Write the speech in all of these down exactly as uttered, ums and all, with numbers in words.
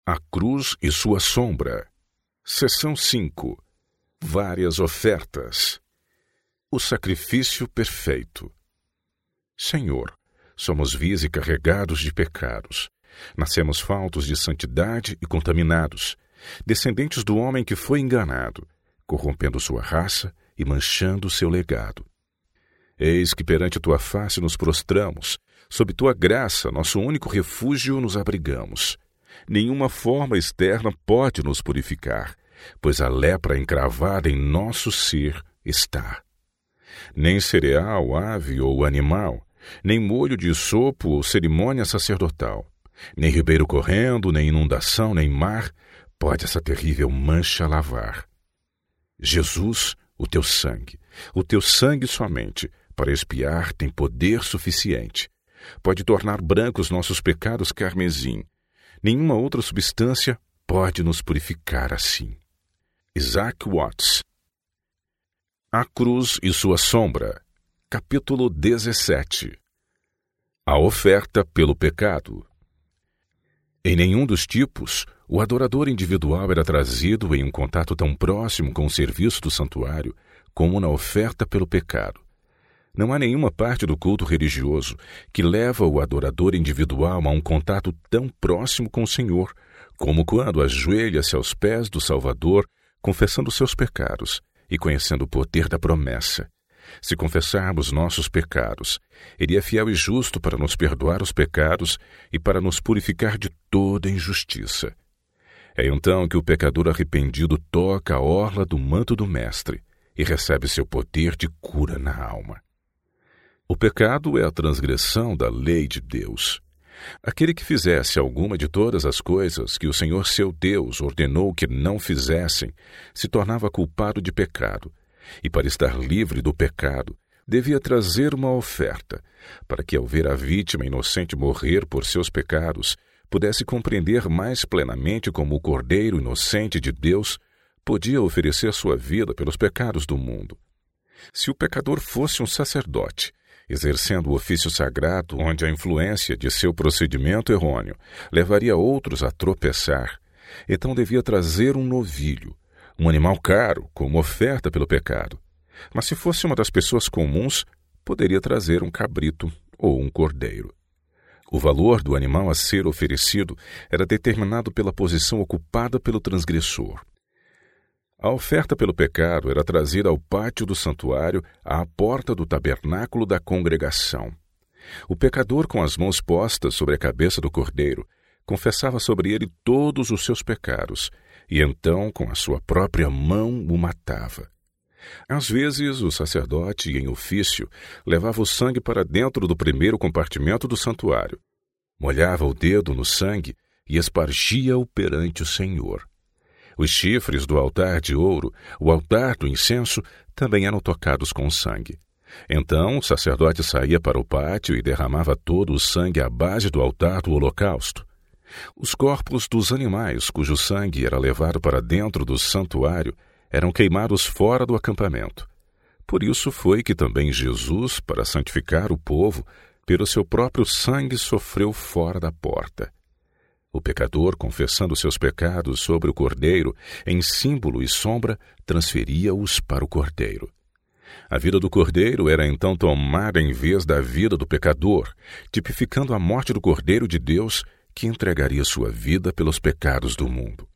A cruz e sua sombra. Seção cinco. Várias ofertas. O sacrifício perfeito. Senhor, somos vis e carregados de pecados. Nascemos faltos de santidade e contaminados, descendentes do homem que foi enganado, corrompendo sua raça e manchando seu legado. Eis que perante tua face nos prostramos, sob tua graça, nosso único refúgio, nos abrigamos. Nenhuma forma externa pode nos purificar, pois a lepra encravada em nosso ser está. Nem cereal, ave ou animal, nem molho de sopo ou cerimônia sacerdotal, nem ribeiro correndo, nem inundação, nem mar, pode essa terrível mancha lavar. Jesus, o teu sangue, o teu sangue somente, para expiar tem poder suficiente. Pode tornar brancos nossos pecados carmesim. Nenhuma outra substância pode nos purificar assim. Isaac Watts. A cruz e sua sombra. Capítulo dezessete. A oferta pelo pecado. Em nenhum dos tipos, o adorador individual era trazido em um contato tão próximo com o serviço do santuário como na oferta pelo pecado. Não há nenhuma parte do culto religioso que leva o adorador individual a um contato tão próximo com o Senhor, como quando ajoelha-se aos pés do Salvador, confessando seus pecados e conhecendo o poder da promessa. Se confessarmos nossos pecados, Ele é fiel e justo para nos perdoar os pecados e para nos purificar de toda injustiça. É então que o pecador arrependido toca a orla do manto do Mestre e recebe seu poder de cura na alma. O pecado é a transgressão da lei de Deus. Aquele que fizesse alguma de todas as coisas que o Senhor seu Deus ordenou que não fizessem, se tornava culpado de pecado, e para estar livre do pecado, devia trazer uma oferta, para que, ao ver a vítima inocente morrer por seus pecados, pudesse compreender mais plenamente como o Cordeiro inocente de Deus podia oferecer sua vida pelos pecados do mundo. Se o pecador fosse um sacerdote, exercendo o ofício sagrado onde a influência de seu procedimento errôneo levaria outros a tropeçar, então devia trazer um novilho, um animal caro, como oferta pelo pecado. Mas se fosse uma das pessoas comuns, poderia trazer um cabrito ou um cordeiro. O valor do animal a ser oferecido era determinado pela posição ocupada pelo transgressor. A oferta pelo pecado era trazida ao pátio do santuário, à porta do tabernáculo da congregação. O pecador, com as mãos postas sobre a cabeça do cordeiro, confessava sobre ele todos os seus pecados, e então, com a sua própria mão, o matava. Às vezes, o sacerdote, em ofício, levava o sangue para dentro do primeiro compartimento do santuário, molhava o dedo no sangue e espargia-o perante o Senhor. Os chifres do altar de ouro, o altar do incenso, também eram tocados com sangue. Então o sacerdote saía para o pátio e derramava todo o sangue à base do altar do holocausto. Os corpos dos animais cujo sangue era levado para dentro do santuário eram queimados fora do acampamento. Por isso foi que também Jesus, para santificar o povo, pelo seu próprio sangue sofreu fora da porta. O pecador, confessando seus pecados sobre o cordeiro, em símbolo e sombra, transferia-os para o cordeiro. A vida do cordeiro era então tomada em vez da vida do pecador, tipificando a morte do Cordeiro de Deus, que entregaria sua vida pelos pecados do mundo.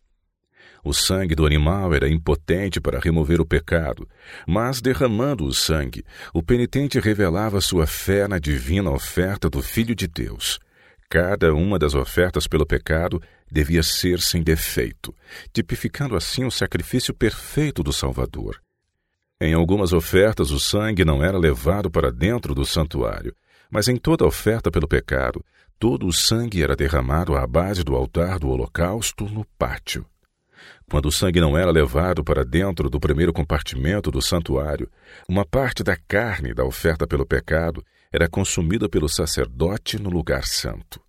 O sangue do animal era impotente para remover o pecado, mas derramando o sangue, o penitente revelava sua fé na divina oferta do Filho de Deus. Cada uma das ofertas pelo pecado devia ser sem defeito, tipificando assim o sacrifício perfeito do Salvador. Em algumas ofertas o sangue não era levado para dentro do santuário, mas em toda oferta pelo pecado, todo o sangue era derramado à base do altar do holocausto no pátio. Quando o sangue não era levado para dentro do primeiro compartimento do santuário, uma parte da carne da oferta pelo pecado era consumida pelo sacerdote no lugar santo.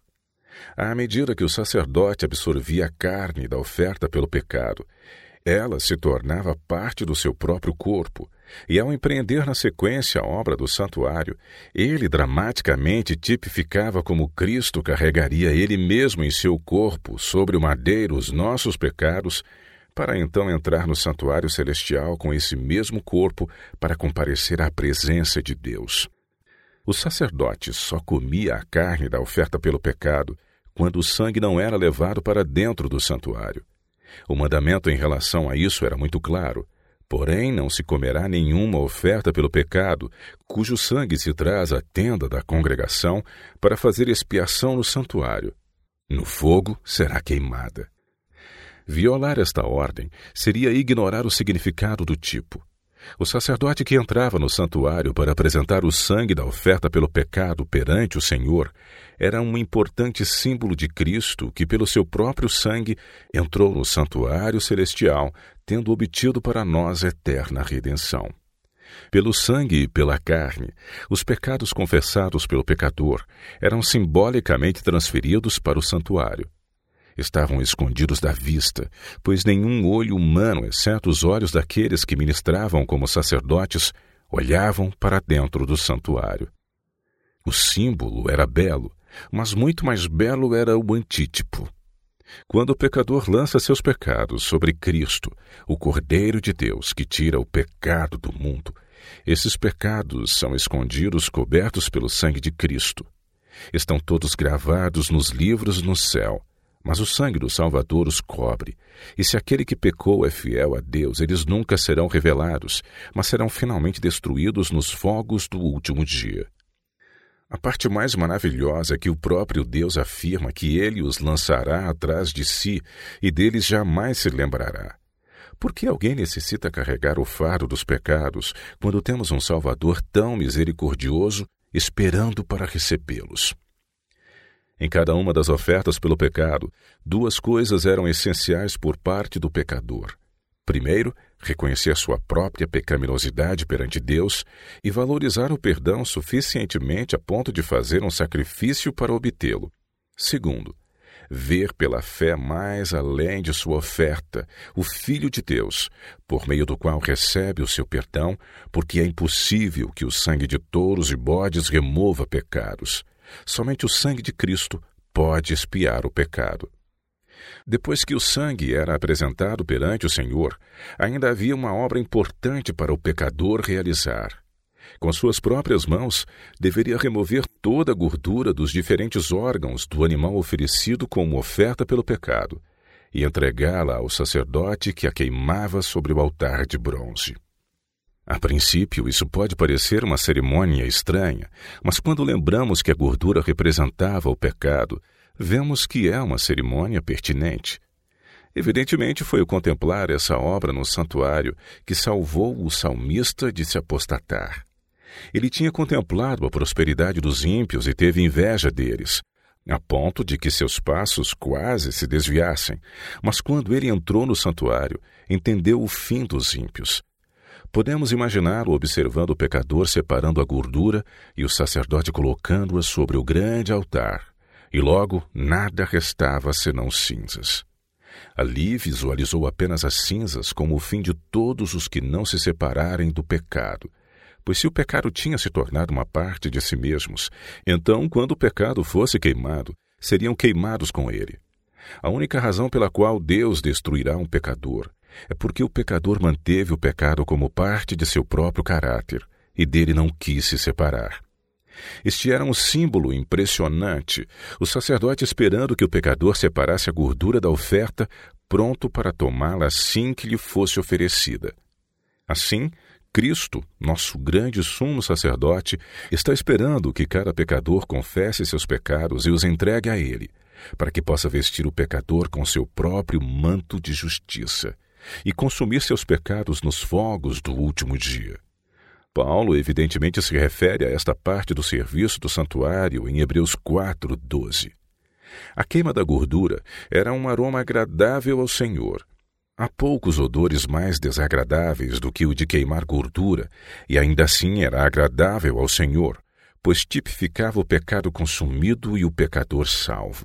À medida que o sacerdote absorvia a carne da oferta pelo pecado, ela se tornava parte do seu próprio corpo, E ao empreender na sequência a obra do santuário, ele dramaticamente tipificava como Cristo carregaria ele mesmo em seu corpo sobre o madeiro os nossos pecados, para então entrar no santuário celestial com esse mesmo corpo para comparecer à presença de Deus. O sacerdote só comia a carne da oferta pelo pecado quando o sangue não era levado para dentro do santuário. O mandamento em relação a isso era muito claro. Porém, não se comerá nenhuma oferta pelo pecado, cujo sangue se traz à tenda da congregação para fazer expiação no santuário. No fogo será queimada. Violar esta ordem seria ignorar o significado do tipo. O sacerdote que entrava no santuário para apresentar o sangue da oferta pelo pecado perante o Senhor era um importante símbolo de Cristo que, pelo seu próprio sangue, entrou no santuário celestial, tendo obtido para nós eterna redenção. Pelo sangue e pela carne, os pecados confessados pelo pecador eram simbolicamente transferidos para o santuário. Estavam escondidos da vista, pois nenhum olho humano, exceto os olhos daqueles que ministravam como sacerdotes, olhavam para dentro do santuário. O símbolo era belo, mas muito mais belo era o antítipo. Quando o pecador lança seus pecados sobre Cristo, o Cordeiro de Deus que tira o pecado do mundo, esses pecados são escondidos cobertos pelo sangue de Cristo. Estão todos gravados nos livros no céu, mas o sangue do Salvador os cobre, e se aquele que pecou é fiel a Deus, eles nunca serão revelados, mas serão finalmente destruídos nos fogos do último dia. A parte mais maravilhosa é que o próprio Deus afirma que ele os lançará atrás de si e deles jamais se lembrará. Por que alguém necessita carregar o fardo dos pecados quando temos um Salvador tão misericordioso esperando para recebê-los? Em cada uma das ofertas pelo pecado, duas coisas eram essenciais por parte do pecador. Primeiro, reconhecer sua própria pecaminosidade perante Deus e valorizar o perdão suficientemente a ponto de fazer um sacrifício para obtê-lo. Segundo, ver pela fé mais além de sua oferta, o Filho de Deus, por meio do qual recebe o seu perdão, porque é impossível que o sangue de touros e bodes remova pecados. Somente o sangue de Cristo pode expiar o pecado. Depois que o sangue era apresentado perante o Senhor, ainda havia uma obra importante para o pecador realizar. Com suas próprias mãos, deveria remover toda a gordura dos diferentes órgãos do animal oferecido como oferta pelo pecado e entregá-la ao sacerdote que a queimava sobre o altar de bronze. A princípio, isso pode parecer uma cerimônia estranha, mas quando lembramos que a gordura representava o pecado, vemos que é uma cerimônia pertinente. Evidentemente, foi o contemplar essa obra no santuário que salvou o salmista de se apostatar. Ele tinha contemplado a prosperidade dos ímpios e teve inveja deles, a ponto de que seus passos quase se desviassem, mas quando ele entrou no santuário, entendeu o fim dos ímpios. Podemos imaginá-lo observando o pecador separando a gordura e o sacerdote colocando-a sobre o grande altar, e logo nada restava senão cinzas. Ali visualizou apenas as cinzas como o fim de todos os que não se separarem do pecado, pois se o pecado tinha se tornado uma parte de si mesmos, então, quando o pecado fosse queimado, seriam queimados com ele. A única razão pela qual Deus destruirá um pecador é porque o pecador manteve o pecado como parte de seu próprio caráter e dele não quis se separar. Este era um símbolo impressionante, o sacerdote esperando que o pecador separasse a gordura da oferta, pronto para tomá-la assim que lhe fosse oferecida. Assim, Cristo, nosso grande sumo sacerdote, está esperando que cada pecador confesse seus pecados e os entregue a ele, para que possa vestir o pecador com seu próprio manto de justiça e consumir seus pecados nos fogos do último dia. Paulo evidentemente se refere a esta parte do serviço do santuário em Hebreus quatro, doze. A queima da gordura era um aroma agradável ao Senhor. Há poucos odores mais desagradáveis do que o de queimar gordura, e ainda assim era agradável ao Senhor, pois tipificava o pecado consumido e o pecador salvo.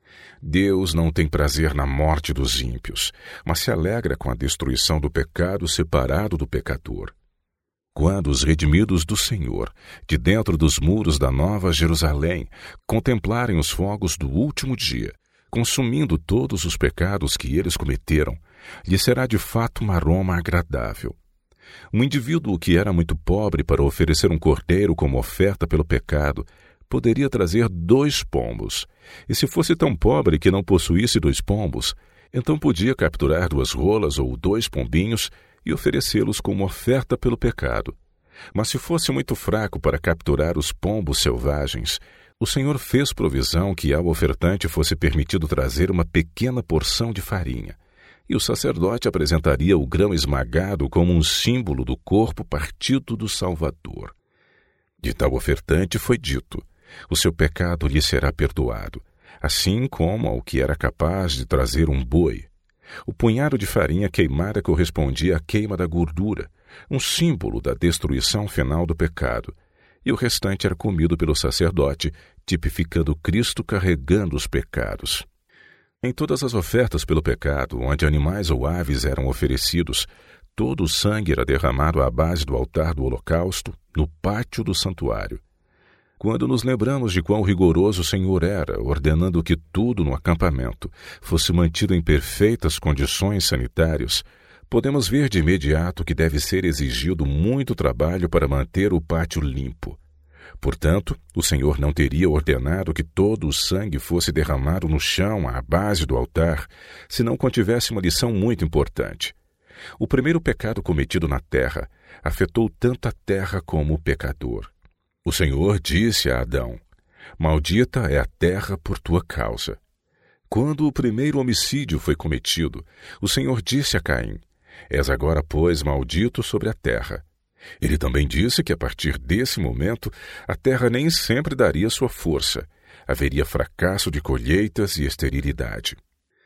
Deus não tem prazer na morte dos ímpios, mas se alegra com a destruição do pecado separado do pecador. Quando os redimidos do Senhor, de dentro dos muros da Nova Jerusalém, contemplarem os fogos do último dia, consumindo todos os pecados que eles cometeram, lhe será de fato uma aroma agradável. Um indivíduo que era muito pobre para oferecer um cordeiro como oferta pelo pecado, poderia trazer dois pombos, e se fosse tão pobre que não possuísse dois pombos, então podia capturar duas rolas ou dois pombinhos e oferecê-los como oferta pelo pecado. Mas se fosse muito fraco para capturar os pombos selvagens, o Senhor fez provisão que ao ofertante fosse permitido trazer uma pequena porção de farinha, e o sacerdote apresentaria o grão esmagado como um símbolo do corpo partido do Salvador. De tal ofertante foi dito: o seu pecado lhe será perdoado, assim como ao que era capaz de trazer um boi. O punhado de farinha queimada correspondia à queima da gordura, um símbolo da destruição final do pecado, e o restante era comido pelo sacerdote, tipificando Cristo carregando os pecados. Em todas as ofertas pelo pecado, onde animais ou aves eram oferecidos, todo o sangue era derramado à base do altar do holocausto, no pátio do santuário. Quando nos lembramos de quão rigoroso o Senhor era, ordenando que tudo no acampamento fosse mantido em perfeitas condições sanitárias, podemos ver de imediato que deve ser exigido muito trabalho para manter o pátio limpo. Portanto, o Senhor não teria ordenado que todo o sangue fosse derramado no chão à base do altar, se não contivesse uma lição muito importante. O primeiro pecado cometido na terra afetou tanto a terra como o pecador. O Senhor disse a Adão: maldita é a terra por tua causa. Quando o primeiro homicídio foi cometido, o Senhor disse a Caim: és agora, pois, maldito sobre a terra. Ele também disse que a partir desse momento a terra nem sempre daria sua força. Haveria fracasso de colheitas e esterilidade.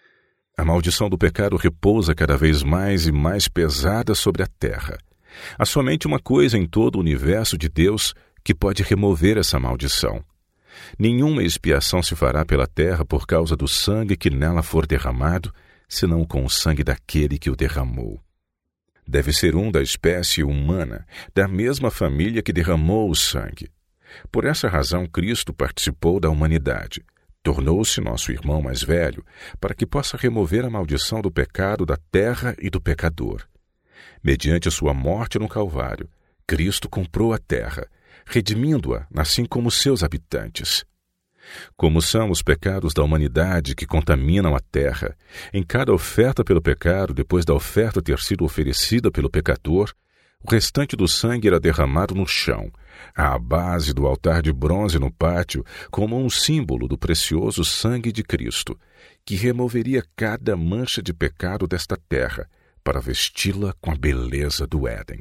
A maldição do pecado repousa cada vez mais e mais pesada sobre a terra. Há somente uma coisa em todo o universo de Deus que pode remover essa maldição. Nenhuma expiação se fará pela terra por causa do sangue que nela for derramado, senão com o sangue daquele que o derramou. Deve ser um da espécie humana, da mesma família que derramou o sangue. Por essa razão, Cristo participou da humanidade, tornou-se nosso irmão mais velho, para que possa remover a maldição do pecado da terra e do pecador. Mediante sua morte no Calvário, Cristo comprou a terra, redimindo-a, assim como seus habitantes. Como são os pecados da humanidade que contaminam a terra, em cada oferta pelo pecado, depois da oferta ter sido oferecida pelo pecador, o restante do sangue era derramado no chão, à base do altar de bronze no pátio, como um símbolo do precioso sangue de Cristo, que removeria cada mancha de pecado desta terra, para vesti-la com a beleza do Éden.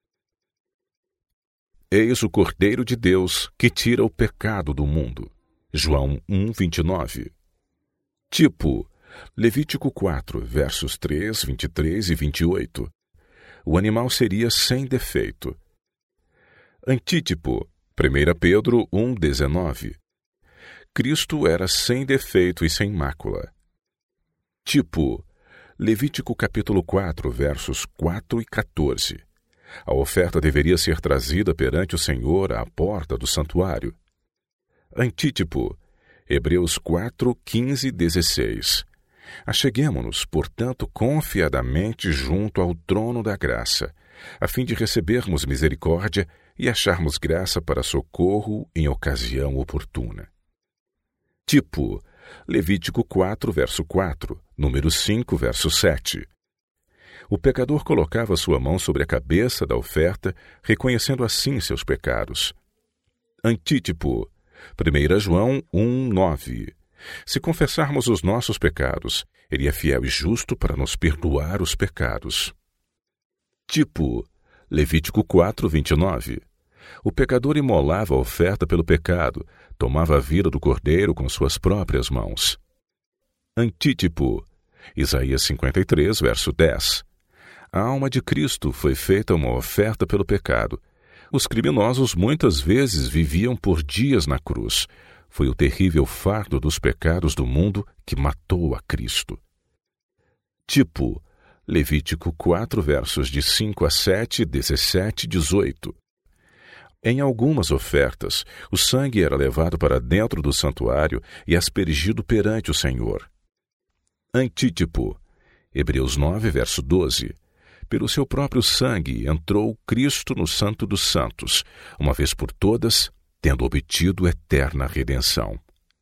Eis o Cordeiro de Deus que tira o pecado do mundo. João um, vinte e nove. Tipo, Levítico quatro, versos três, vinte e três e vinte e oito. O animal seria sem defeito. Antítipo, primeira Pedro um, dezenove. Cristo era sem defeito e sem mácula. Tipo, Levítico capítulo quatro, versos quatro e quatorze. A oferta deveria ser trazida perante o Senhor à porta do santuário. Antítipo, Hebreus quatro, quinze e dezesseis. Acheguemo-nos, portanto, confiadamente junto ao trono da graça, a fim de recebermos misericórdia e acharmos graça para socorro em ocasião oportuna. Tipo, Levítico quatro, verso quatro, número cinco, verso sete. O pecador colocava sua mão sobre a cabeça da oferta, reconhecendo assim seus pecados. Antítipo, primeira João um, nove. Se confessarmos os nossos pecados, ele é fiel e justo para nos perdoar os pecados. Tipo, Levítico quatro, vinte e nove. O pecador imolava a oferta pelo pecado, tomava a vida do cordeiro com suas próprias mãos. Antítipo, Isaías cinquenta e três, verso dez. A alma de Cristo foi feita uma oferta pelo pecado. Os criminosos muitas vezes viviam por dias na cruz. Foi o terrível fardo dos pecados do mundo que matou a Cristo. Tipo, Levítico quatro, versos de cinco a sete, dezessete e dezoito. Em algumas ofertas, o sangue era levado para dentro do santuário e aspergido perante o Senhor. Antítipo. Hebreus nove, verso doze. Pelo seu próprio sangue entrou Cristo no Santo dos Santos, uma vez por todas, tendo obtido eterna redenção.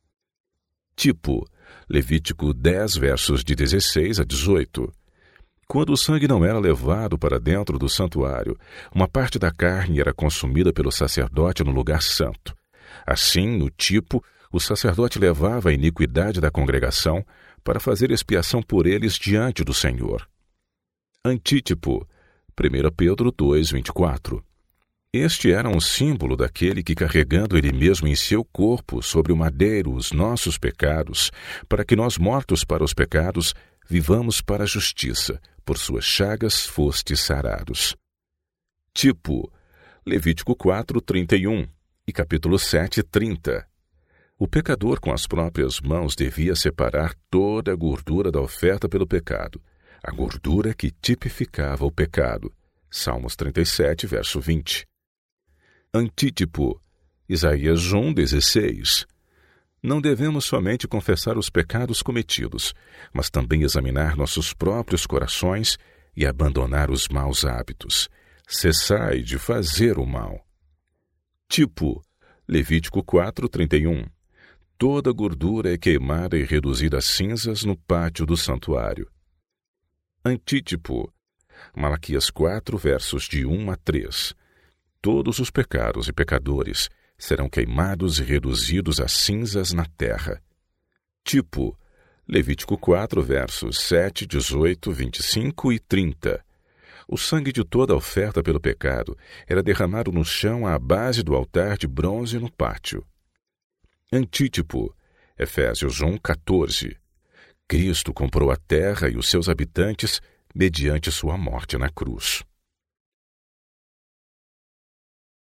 Tipo. Levítico dez, versos de dezesseis a dezoito. Quando o sangue não era levado para dentro do santuário, uma parte da carne era consumida pelo sacerdote no lugar santo. Assim, no tipo, o sacerdote levava a iniquidade da congregação para fazer expiação por eles diante do Senhor. Antítipo. primeira Pedro dois, vinte e quatro. Este era um símbolo daquele que, carregando ele mesmo em seu corpo sobre o madeiro os nossos pecados, para que nós, mortos para os pecados, vivamos para a justiça, por suas chagas fostes sarados. Tipo. Levítico quatro, trinta e um e capítulo sete, trinta. O pecador com as próprias mãos devia separar toda a gordura da oferta pelo pecado, a gordura que tipificava o pecado. Salmos trinta e sete, verso vinte. Antítipo. Isaías um, dezesseis. Não devemos somente confessar os pecados cometidos, mas também examinar nossos próprios corações e abandonar os maus hábitos. Cessai de fazer o mal. Tipo. Levítico quatro, trinta e um. Toda gordura é queimada e reduzida a cinzas no pátio do santuário. Antítipo. Malaquias quatro, versos de um a três. Todos os pecados e pecadores serão queimados e reduzidos a cinzas na terra. Tipo. Levítico quatro, versos sete, dezoito, vinte e cinco e trinta. O sangue de toda a oferta pelo pecado era derramado no chão à base do altar de bronze no pátio. Antítipo. Efésios um, quatorze. Cristo comprou a terra e os seus habitantes mediante sua morte na cruz.